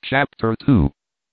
Chapter 2.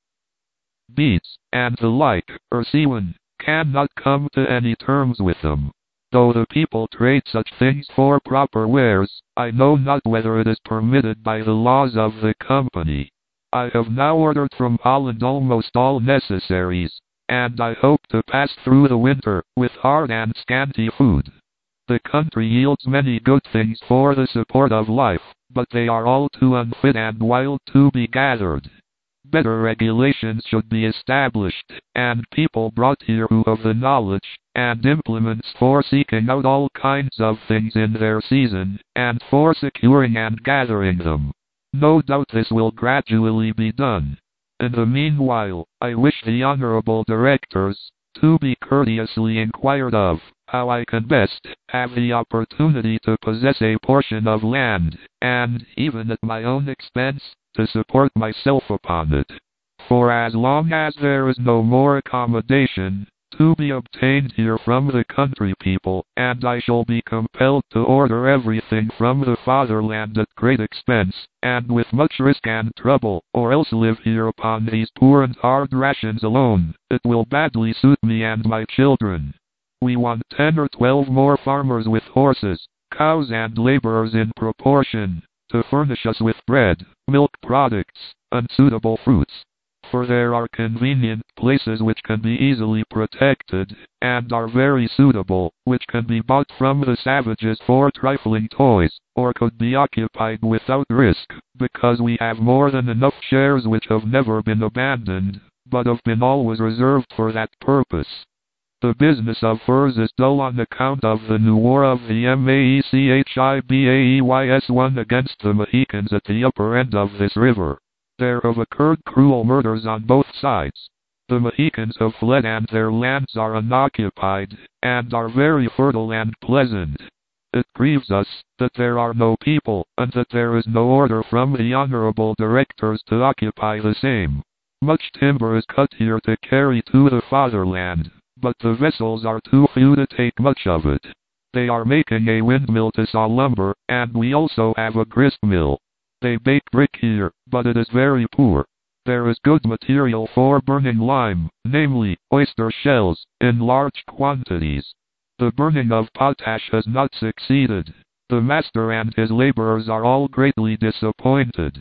Beads, and the like, Ursuline, cannot come to any terms with them. Though the people trade such things for proper wares, I know not whether it is permitted by the laws of the company. I have now ordered from Holland almost all necessaries, and I hope to pass through the winter with hard and scanty food. The country yields many good things for the support of life, but they are all too unfit and wild to be gathered. Better regulations should be established, and people brought here who have the knowledge and implements for seeking out all kinds of things in their season, and for securing and gathering them. No doubt this will gradually be done. In the meanwhile, I wish the honorable directors to be courteously inquired of how I can best have the opportunity to possess a portion of land, and, even at my own expense, to support myself upon it. For as long as there is no more accommodation to be obtained here from the country people, and I shall be compelled to order everything from the fatherland at great expense, and with much risk and trouble, or else live here upon these poor and hard rations alone, it will badly suit me and my children. We want 10 or 12 more farmers with horses, cows and laborers in proportion, to furnish us with bread, milk products, and suitable fruits. For there are convenient places which can be easily protected, and are very suitable, which can be bought from the savages for trifling toys, or could be occupied without risk, because we have more than enough shares which have never been abandoned, but have been always reserved for that purpose. The business of furs is dull on account of the new war of the Machibaeys won against the Mohicans at the upper end of this river. There have occurred cruel murders on both sides. The Mohicans have fled and their lands are unoccupied, and are very fertile and pleasant. It grieves us that there are no people, and that there is no order from the honorable directors to occupy the same. Much timber is cut here to carry to the fatherland, but the vessels are too few to take much of it. They are making a windmill to saw lumber, and we also have a grist mill. They bake brick here, but it is very poor. There is good material for burning lime, namely, oyster shells, in large quantities. The burning of potash has not succeeded. The master and his laborers are all greatly disappointed.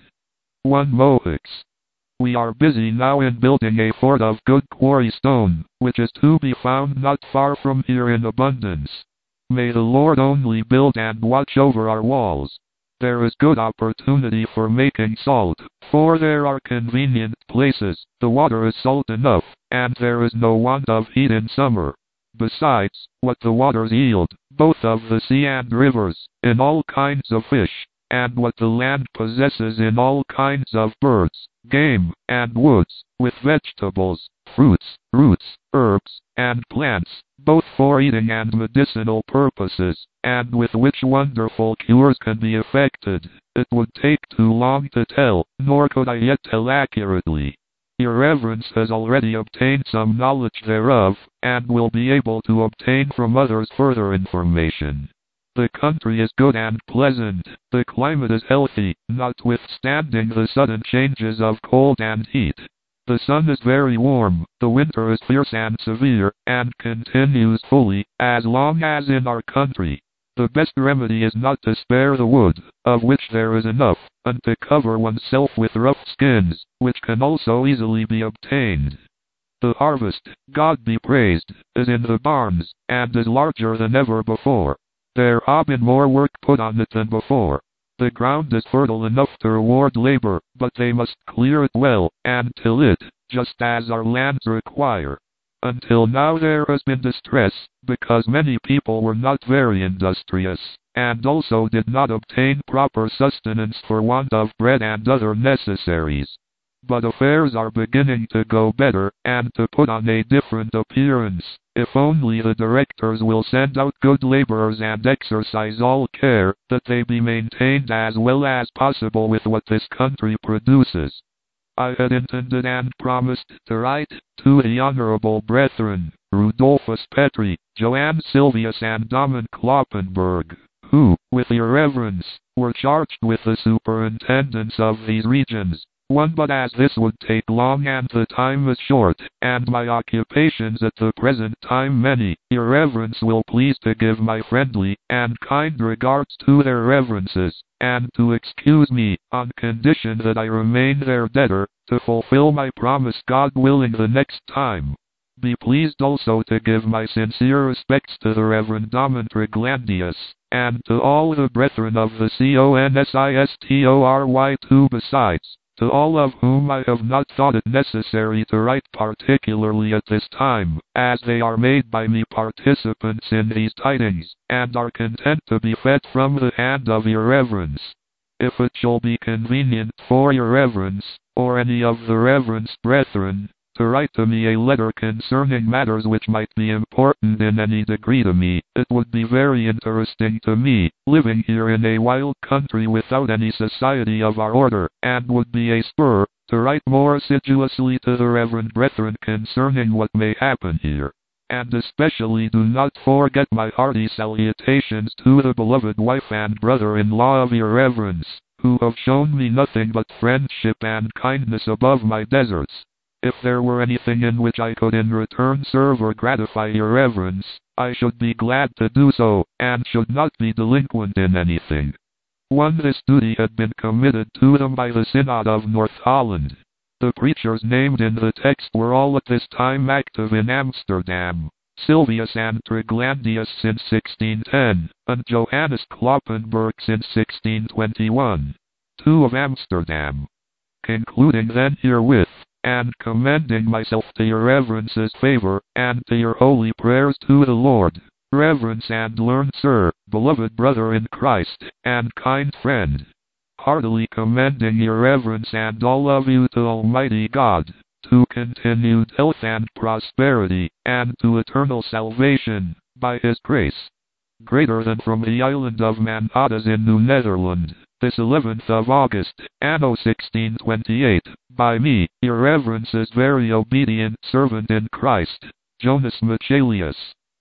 1 Mohicks. We are busy now in building a fort of good quarry stone, which is to be found not far from here in abundance. May the Lord only build and watch over our walls. There is good opportunity for making salt, for there are convenient places, the water is salt enough, and there is no want of heat in summer. Besides, what the waters yield, both of the sea and rivers, in all kinds of fish, and what the land possesses in all kinds of birds, game, and woods, with vegetables, fruits, roots, herbs, and plants, both for eating and medicinal purposes, and with which wonderful cures can be effected, it would take too long to tell, nor could I yet tell accurately. Your Reverence has already obtained some knowledge thereof, and will be able to obtain from others further information. The country is good and pleasant, the climate is healthy, notwithstanding the sudden changes of cold and heat. The sun is very warm, the winter is fierce and severe, and continues fully, as long as in our country. The best remedy is not to spare the wood, of which there is enough, and to cover oneself with rough skins, which can also easily be obtained. The harvest, God be praised, is in the barns, and is larger than ever before. There has been more work put on it than before. The ground is fertile enough to reward labor, but they must clear it well, and till it, just as our lands require. Until now there has been distress, because many people were not very industrious, and also did not obtain proper sustenance for want of bread and other necessaries. But affairs are beginning to go better, and to put on a different appearance, if only the directors will send out good laborers and exercise all care that they be maintained as well as possible with what this country produces. I had intended and promised to write to the honorable brethren, Rudolphus Petri, Johann Silvius and Domin Kloppenberg, who, with your Reverence, were charged with the superintendence of these regions, one, but as this would take long and the time is short, and my occupations at the present time many, your reverence will please to give my friendly and kind regards to their reverences, and to excuse me, on condition that I remain their debtor, to fulfill my promise God willing the next time. Be pleased also to give my sincere respects to the Reverend Domintre Glandius, and to all the brethren of the Consistory too, besides, to all of whom I have not thought it necessary to write particularly at this time, as they are made by me participants in these tidings, and are content to be fed from the hand of your reverence. If it shall be convenient for your reverence, or any of the reverence brethren, to write to me a letter concerning matters which might be important in any degree to me, it would be very interesting to me, living here in a wild country without any society of our order, and would be a spur, to write more assiduously to the reverend brethren concerning what may happen here. And especially do not forget my hearty salutations to the beloved wife and brother-in-law of your reverence, who have shown me nothing but friendship and kindness above my deserts. If there were anything in which I could in return serve or gratify your reverence, I should be glad to do so, and should not be delinquent in anything. 1. This duty had been committed to them by the Synod of North Holland. The preachers named in the text were all at this time active in Amsterdam, Sylvius and Triglandius since 1610, and Johannes Kloppenburg since 1621. 2. Of Amsterdam. Concluding then herewith, and commending myself to your reverence's favor, and to your holy prayers to the Lord, reverence and learned sir, beloved brother in Christ, and kind friend, heartily commending your reverence and all of you to Almighty God, to continued health and prosperity, and to eternal salvation, by His grace, greater than from the island of Manatas in New Netherland, this 11th of August, anno 1628, by me, your reverence's very obedient servant in Christ, Jonas Michaelius.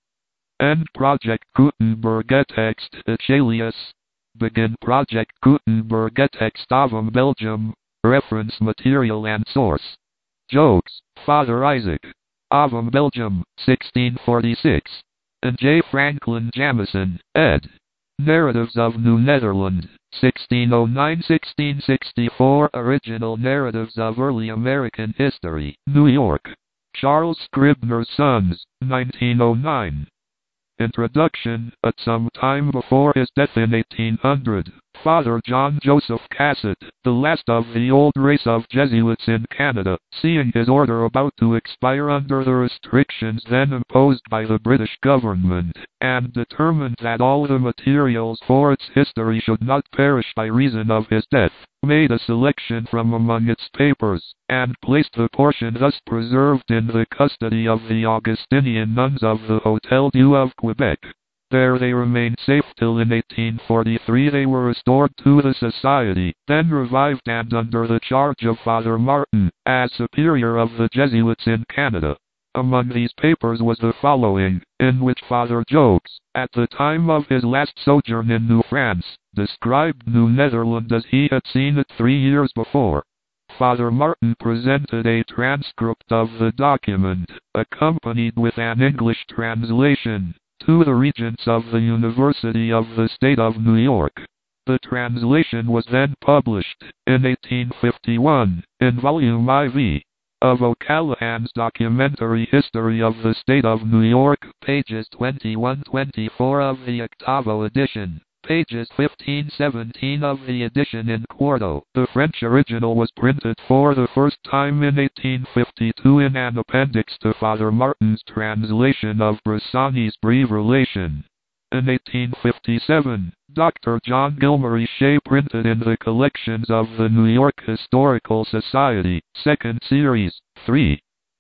End Project Gutenberg Text Michaelius. Begin Project Gutenberg Text Avum Belgium. Reference material and source. Jokes, Father Isaac. Avum Belgium, 1646. And J. Franklin Jamison, ed. Narratives of New Netherland, 1609-1664. Original Narratives of Early American History, New York. Charles Scribner's Sons, 1909. Introduction. At some time before his death in 1800, Father John Joseph Cassett, the last of the old race of Jesuits in Canada, seeing his order about to expire under the restrictions then imposed by the British government, and determined that all the materials for its history should not perish by reason of his death, made a selection from among its papers, and placed the portion thus preserved in the custody of the Augustinian nuns of the Hotel Dieu of Quebec. There they remained safe till in 1843 they were restored to the Society, then revived and under the charge of Father Martin, as superior of the Jesuits in Canada. Among these papers was the following, in which Father Jokes, at the time of his last sojourn in New France, described New Netherland as he had seen it 3 years before. Father Martin presented a transcript of the document, accompanied with an English translation, to the regents of the University of the State of New York. The translation was then published, in 1851, in volume IV, of O'Callaghan's Documentary History of the State of New York, pages 21-24 of the 8vo edition, pages 15-17 of the edition in quarto. The French original was printed for the first time in 1852 in an appendix to Father Martin's translation of Bressani's Breve Relation. In 1857, Dr. John Gilmore Shea printed in the collections of the New York Historical Society, 2nd Series, 3.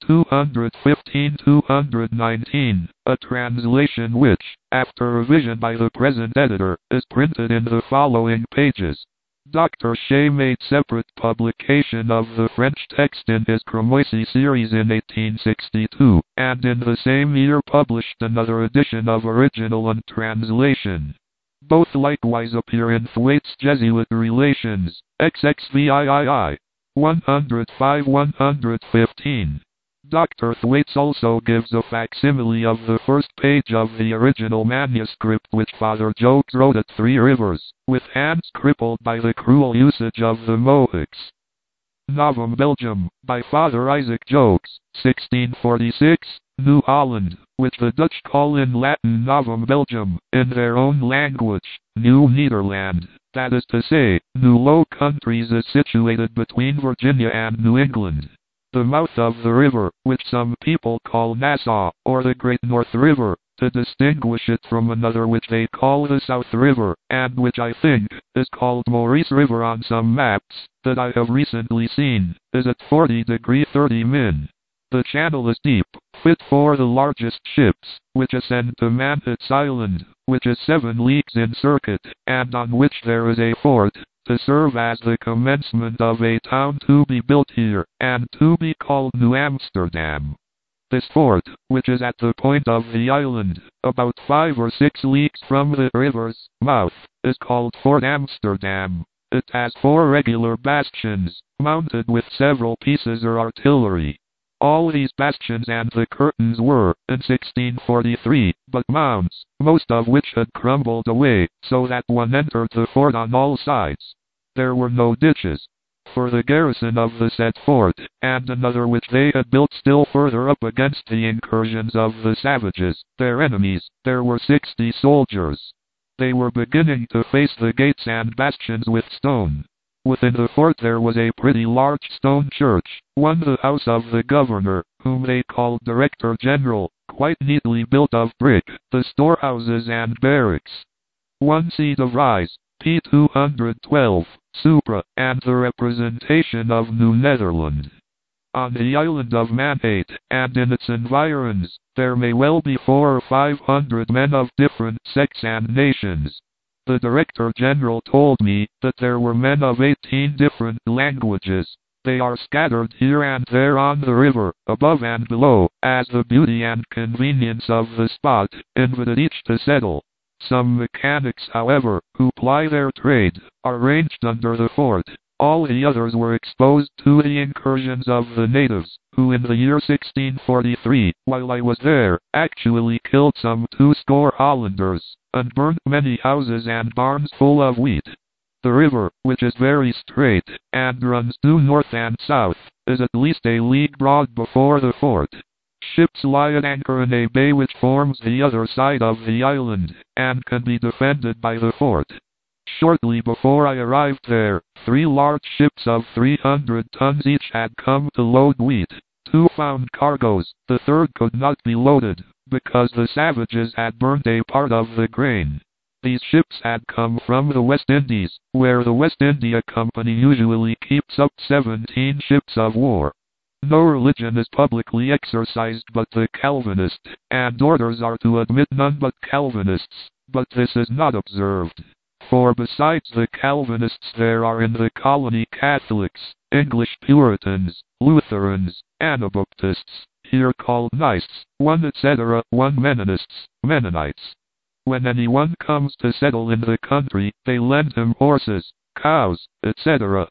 215-219, a translation which, after revision by the present editor, is printed in the following pages. Dr. Shea made separate publication of the French text in his Cremoisi series in 1862, and in the same year published another edition of original and translation. Both likewise appear in Thwaites' Jesuit Relations, XXVIII. 105-115. Dr. Thwaites also gives a facsimile of the first page of the original manuscript which Father Jokes wrote at Three Rivers, with hands crippled by the cruel usage of the Mohawks. Novum Belgium, by Father Isaac Jokes, 1646, New Holland, which the Dutch call in Latin Novum Belgium, in their own language, New Nederland, that is to say, New Low Countries, is situated between Virginia and New England. The mouth of the river, which some people call Nassau, or the Great North River, to distinguish it from another which they call the South River, and which I think is called Maurice River on some maps that I have recently seen, is at 40° 30'. The channel is deep, fit for the largest ships, which ascend to Manhattan's Island, which is 7 leagues in circuit, and on which there is a fort, to serve as the commencement of a town to be built here, and to be called New Amsterdam. This fort, which is at the point of the island, about 5 or 6 leagues from the river's mouth, is called Fort Amsterdam. It has 4 regular bastions, mounted with several pieces of artillery. All these bastions and the curtains were, in 1643, but mounds, most of which had crumbled away, so that one entered the fort on all sides. There were no ditches. For the garrison of the said fort, and another which they had built still further up against the incursions of the savages, their enemies, there were 60 soldiers. They were beginning to face the gates and bastions with stone. Within the fort there was a pretty large stone church, one the house of the governor, whom they called Director General, quite neatly built of brick, the storehouses and barracks. One seat of rise, p. 212, Supra, and the representation of New Netherland. On the island of Manhattan, and in its environs, there may well be 400 or 500 men of different sects and nations. The Director General told me that there were men of 18 different languages. They are scattered here and there on the river, above and below, as the beauty and convenience of the spot invited each to settle. Some mechanics, however, who ply their trade, are ranged under the fort. All the others were exposed to the incursions of the natives, who in the year 1643, while I was there, actually killed some 20 Hollanders, and burnt many houses and barns full of wheat. The river, which is very straight, and runs due north and south, is at least a league broad before the fort. Ships lie at anchor in a bay which forms the other side of the island, and can be defended by the fort. Shortly before I arrived there, 3 large ships of 300 tons each had come to load wheat. 2 found cargoes, the third could not be loaded, because the savages had burnt a part of the grain. These ships had come from the West Indies, where the West India Company usually keeps up 17 ships of war. No religion is publicly exercised but the Calvinist, and orders are to admit none but Calvinists, but this is not observed. For besides the Calvinists there are in the colony Catholics, English Puritans, Lutherans, Anabaptists, here called Knights, one etc., one Mennonites. When anyone comes to settle in the country, they lend him horses, cows, etc.,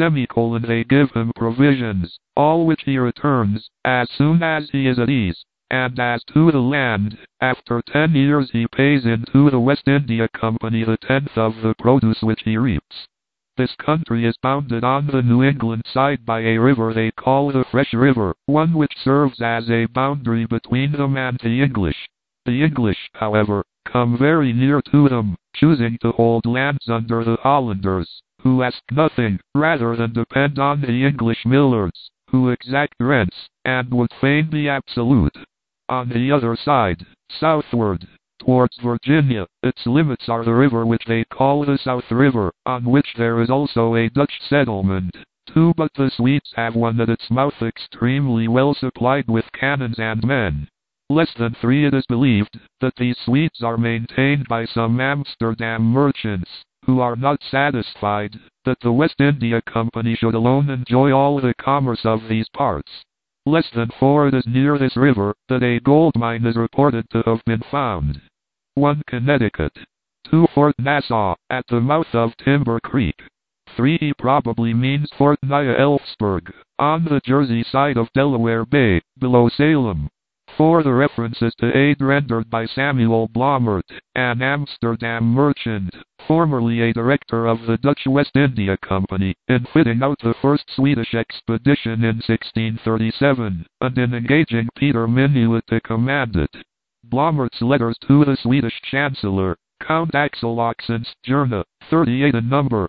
they give him provisions, all which he returns, as soon as he is at ease. And as to the land, after 10 years he pays into the West India Company the 10th of the produce which he reaps. This country is bounded on the New England side by a river they call the Fresh River, one which serves as a boundary between them and the English. The English, however, come very near to them, choosing to hold lands under the Hollanders, who ask nothing, rather than depend on the English millards, who exact rents, and would fain be absolute. On the other side, southward, towards Virginia, its limits are the river which they call the South River, on which there is also a Dutch settlement, too, but the Swedes have one at its mouth extremely well supplied with cannons and men. Less than 3 it is believed, that these Swedes are maintained by some Amsterdam merchants, who are not satisfied that the West India Company should alone enjoy all the commerce of these parts. Less than 4 it is near this river that a gold mine is reported to have been found. 1 Connecticut. 2 Fort Nassau, at the mouth of Timber Creek. 3 probably means Fort Nya-Elfsburg, on the Jersey side of Delaware Bay, below Salem. 4 The references to aid rendered by Samuel Blommaert, an Amsterdam merchant, formerly a director of the Dutch West India Company, in fitting out the first Swedish expedition in 1637, and in engaging Peter Minuit to command it. Blommaert's letters to the Swedish Chancellor, Count Axel Oxenstierna, 38 in number,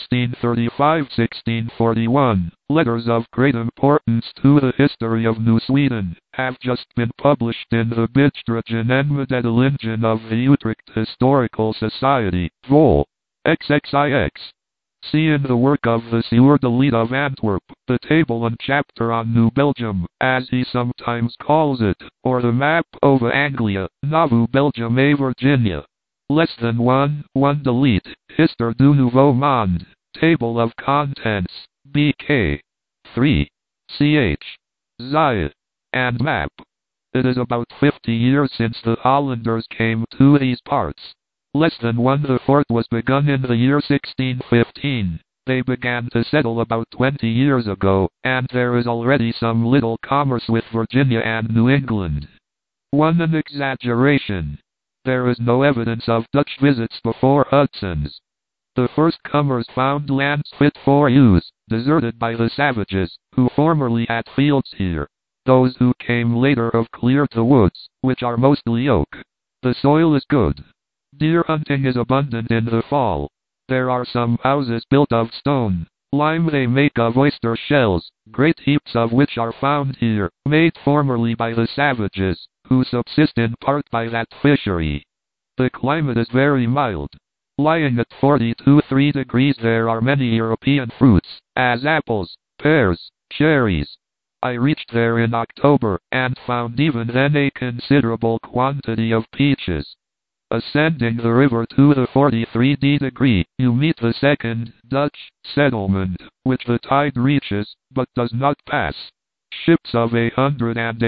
1635-1641, letters of great importance to the history of New Sweden, have just been published in the Bijdragen en Mededelingen of the Utrecht Historical Society, Vol. XXIX. See in the work of the Sieur de Leede of Antwerp, the table and chapter on New Belgium, as he sometimes calls it, or the map of Anglia, Nouveau Belgium et Virginia. Less than 1 delete, Histoire du Nouveau Monde, Table of Contents, BK. 3. Ch. Zia. And map. It is about 50 years since the Hollanders came to these parts. Less than 1 The fort was begun in the year 1615. They began to settle about 20 years ago, and there is already some little commerce with Virginia and New England. 1 An exaggeration. There is no evidence of Dutch visits before Hudson's. The first comers found lands fit for use, deserted by the savages, who formerly had fields here. Those who came later have cleared the woods, which are mostly oak. The soil is good. Deer hunting is abundant in the fall. There are some houses built of stone. Lime they make of oyster shells, great heaps of which are found here, made formerly by the savages, who subsist in part by that fishery. The climate is very mild. Lying at 42.3 degrees there are many European fruits, as apples, pears, cherries. I reached there in October, and found even then a considerable quantity of peaches. Ascending the river to the 43d degree, you meet the second Dutch settlement, which the tide reaches, but does not pass. Ships of 100 and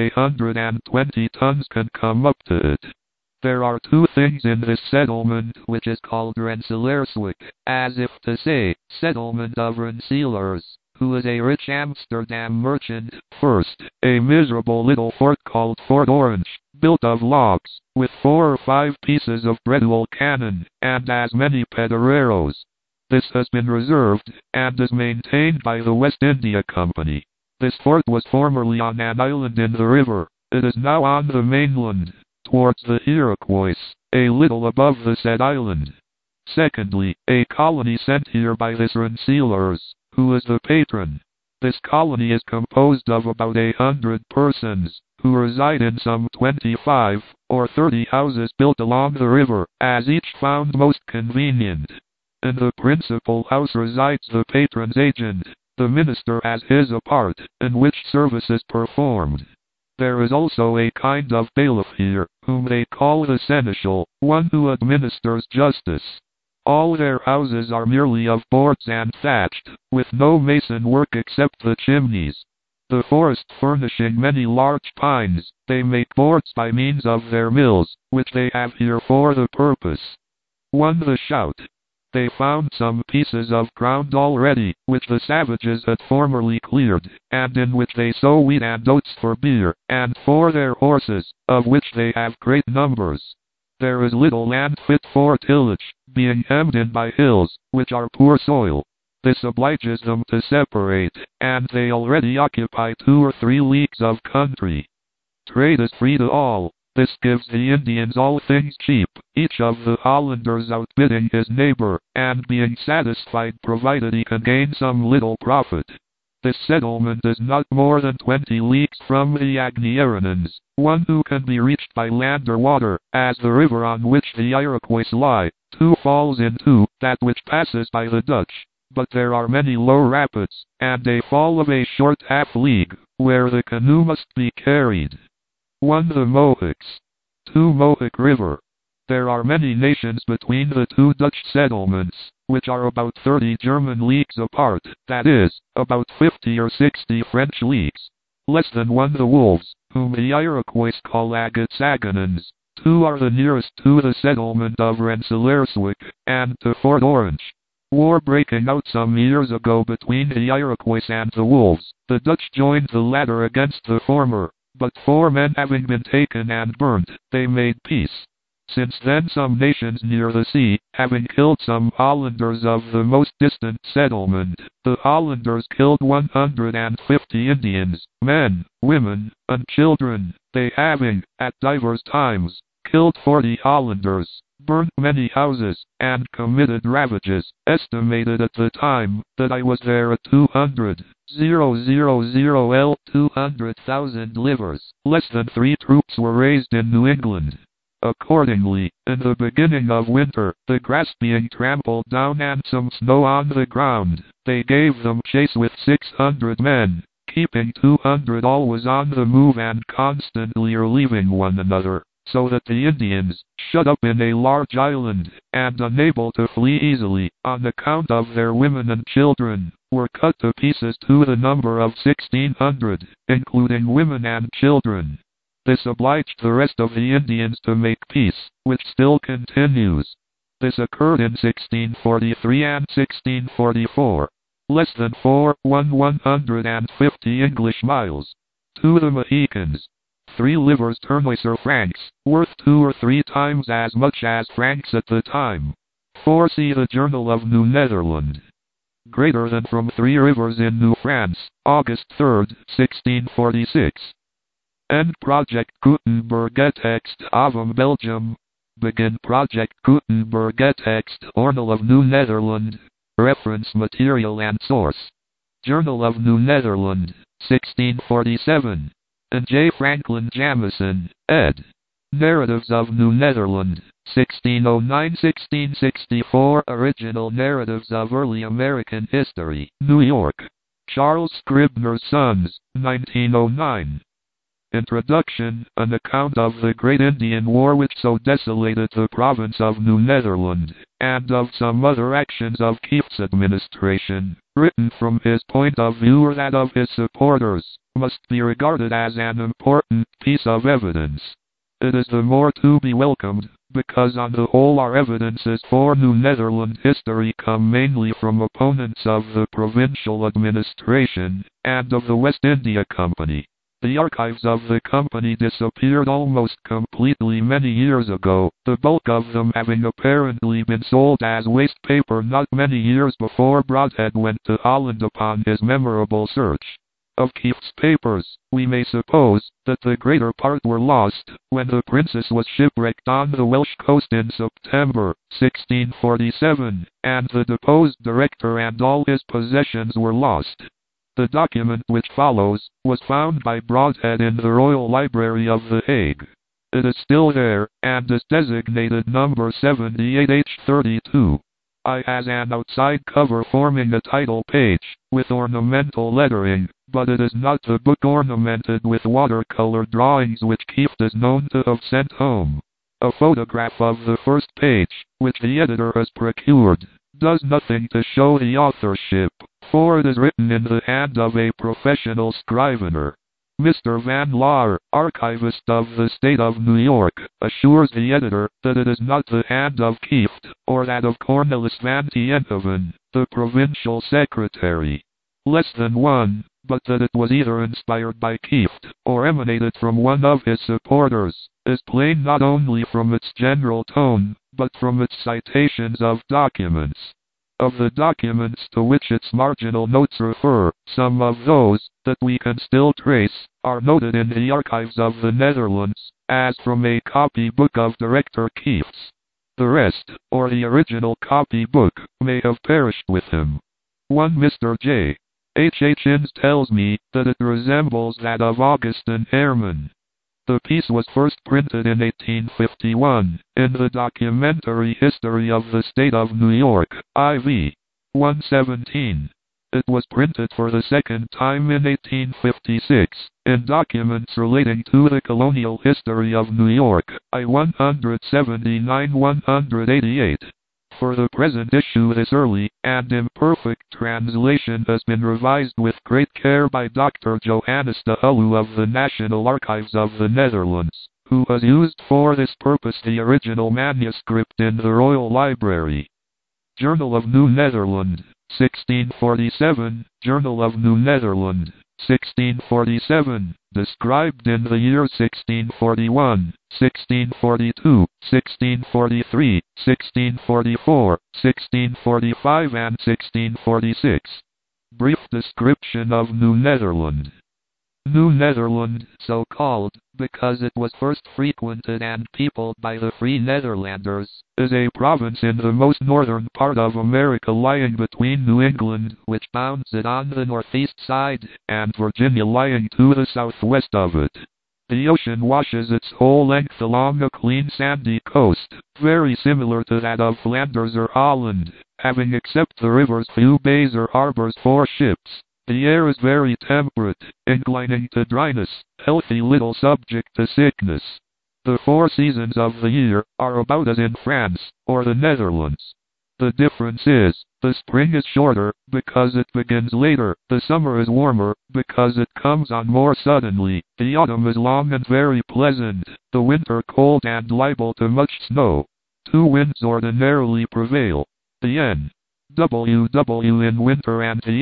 120 tons can come up to it. There are 2 things in this settlement which is called Rensselaerswyck, as if to say, settlement of Rensselaers, who is a rich Amsterdam merchant. First, a miserable little fort called Fort Orange, built of logs, with 4 or 5 pieces of Bredoel cannon, and as many pedereros. This has been reserved, and is maintained by the West India Company. This fort was formerly on an island in the river. It is now on the mainland, towards the Iroquois, a little above the said island. Secondly, a colony sent here by this Rensselaers, who is the patron. This colony is composed of about 100 persons, who reside in some 25 or 30 houses built along the river, as each found most convenient. In the principal house resides the patron's agent. The minister has his apart, in which service is performed. There is also a kind of bailiff here, whom they call the seneschal, one who administers justice. All their houses are merely of boards and thatched, with no mason work except the chimneys. The forest furnishing many large pines, they make boards by means of their mills, which they have here for the purpose. 1 The shout. They found some pieces of ground already, which the savages had formerly cleared, and in which they sow wheat and oats for beer, and for their horses, of which they have great numbers. There is little land fit for tillage, being hemmed in by hills, which are poor soil. This obliges them to separate, and they already occupy 2 or 3 leagues of country. Trade is free to all. This gives the Indians all things cheap, each of the Hollanders outbidding his neighbor, and being satisfied provided he can gain some little profit. This settlement is not more than 20 leagues from the Agniarans, one who can be reached by land or water, as the river on which the Iroquois lie, 2 falls into that which passes by the Dutch. But there are many low rapids, and a fall of a short half-league, where the canoe must be carried. 1 The Mohawks. 2 Mohawk River. There are many nations between the 2 Dutch settlements, which are about 30 German leagues apart, that is, about 50 or 60 French leagues. Less than 1 The Wolves, whom the Iroquois call Agasaganans. 2 are the nearest to the settlement of Rensselaerswyck, and to Fort Orange. War breaking out some years ago between the Iroquois and the Wolves, the Dutch joined the latter against the former, but 4 men having been taken and burnt, they made peace. Since then some nations near the sea, having killed some Hollanders of the most distant settlement, the Hollanders killed 150 Indians, men, women, and children, they having, at divers times, killed 40 Hollanders, burnt many houses, and committed ravages, estimated at the time that I was there at 200,000 livers. Less than 3 troops were raised in New England. Accordingly, in the beginning of winter, the grass being trampled down and some snow on the ground, they gave them chase with 600 men, keeping 200 always on the move and constantly relieving one another, so that the Indians, shut up in a large island, and unable to flee easily, on account of their women and children, were cut to pieces to the number of 1,600, including women and children. This obliged the rest of the Indians to make peace, which still continues. This occurred in 1643 and 1644. Less than 150 English miles. To the Mohicans. 3 livers Ternuyser francs, worth 2 or 3 times as much as francs at the time. 4. See the Journal of New Netherland. Greater than from 3 rivers in New France, August 3, 1646. End Project Gutenberg-Text Avum Belgium. Begin Project Gutenberg-Text Journal of New Netherland. Reference material and source. Journal of New Netherland, 1647. And J. Franklin Jamison, ed. Narratives of New Netherland, 1609-1664. Original Narratives of Early American History, New York. Charles Scribner's Sons, 1909. Introduction, an account of the Great Indian War which so desolated the province of New Netherland, and of some other actions of Kieft's administration, written from his point of view or that of his supporters, must be regarded as an important piece of evidence. It is the more to be welcomed, because on the whole our evidences for New Netherland history come mainly from opponents of the provincial administration, and of the West India Company. The archives of the company disappeared almost completely many years ago, the bulk of them having apparently been sold as waste paper not many years before Brodhead went to Holland upon his memorable search. Of Kieft's papers, we may suppose that the greater part were lost when the Princess was shipwrecked on the Welsh coast in September 1647, and the deposed director and all his possessions were lost. The document which follows was found by Brodhead in the Royal Library of The Hague. It is still there, and is designated number 78H32. I has an outside cover forming a title page, with ornamental lettering, but it is not the book ornamented with watercolor drawings which Kieft is known to have sent home. A photograph of the first page, which the editor has procured, does nothing to show the authorship, for it is written in the hand of a professional scrivener. Mr. Van Laar, archivist of the state of New York, assures the editor that it is not the hand of Kieft, or that of Cornelis van Tienhoven, the provincial secretary. Less than one, but that it was either inspired by Kieft, or emanated from one of his supporters, is plain not only from its general tone, but from its citations of documents. Of the documents to which its marginal notes refer, some of those that we can still trace are noted in the archives of the Netherlands, as from a copy book of Director Kieft's. The rest, or the original copy book, may have perished with him. One Mr. J. H. Innes tells me that it resembles that of Augustin Hermann. The piece was first printed in 1851, in the Documentary History of the State of New York, IV. 117. It was printed for the second time in 1856, in Documents Relating to the Colonial History of New York, I 179-188. For the present issue this early and imperfect translation has been revised with great care by Dr. Johannes de Hullu of the National Archives of the Netherlands, who has used for this purpose the original manuscript in the Royal Library. Journal of New Netherland, 1647, Journal of New Netherland, 1647, described in the year 1641, 1642, 1643, 1644, 1645 and 1646. Brief description of New Netherland. New Netherland, so called, because it was first frequented and peopled by the Free Netherlanders, is a province in the most northern part of America lying between New England, which bounds it on the northeast side, and Virginia lying to the southwest of it. The ocean washes its whole length along a clean sandy coast, very similar to that of Flanders or Holland, having except the river's few bays or harbors for ships. The air is very temperate, inclining to dryness, healthy, little subject to sickness. The 4 seasons of the year are about as in France, or the Netherlands. The difference is, the spring is shorter, because it begins later, the summer is warmer, because it comes on more suddenly, the autumn is long and very pleasant, the winter cold and liable to much snow. 2 winds ordinarily prevail. The N.W.W. in winter and the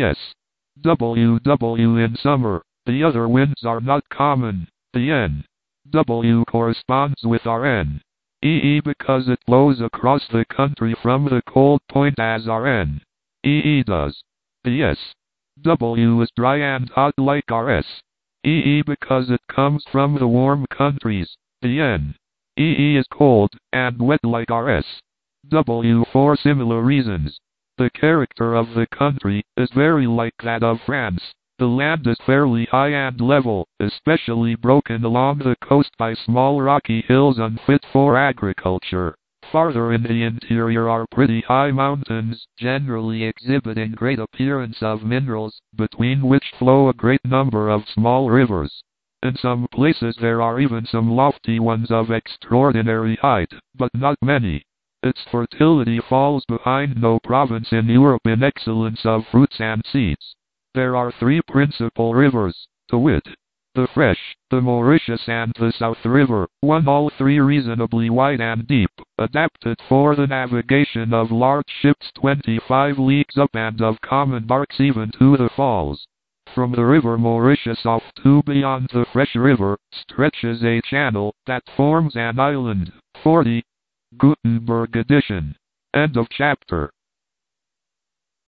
S.W.W. in summer. The other winds are not common. The N.W. corresponds with our N.E.E. because it blows across the country from the cold point as our N.E.E. does. The S.W. is dry and hot like our S.E.E. because it comes from the warm countries. The N.E.E. is cold and wet like our S.W. for similar reasons. The character of the country is very like that of France. The land is fairly high and level, especially broken along the coast by small rocky hills unfit for agriculture. Farther in the interior are pretty high mountains, generally exhibiting great appearance of minerals, between which flow a great number of small rivers. In some places there are even some lofty ones of extraordinary height, but not many. Its fertility falls behind no province in Europe in excellence of fruits and seeds. There are 3 principal rivers, to wit, the Fresh, the Mauritius and the South River, all 3 reasonably wide and deep, adapted for the navigation of large ships 25 leagues up and of common barks even to the falls. From the river Mauritius off to beyond the Fresh River, stretches a channel that forms an island. 40. Gutenberg edition. End of chapter.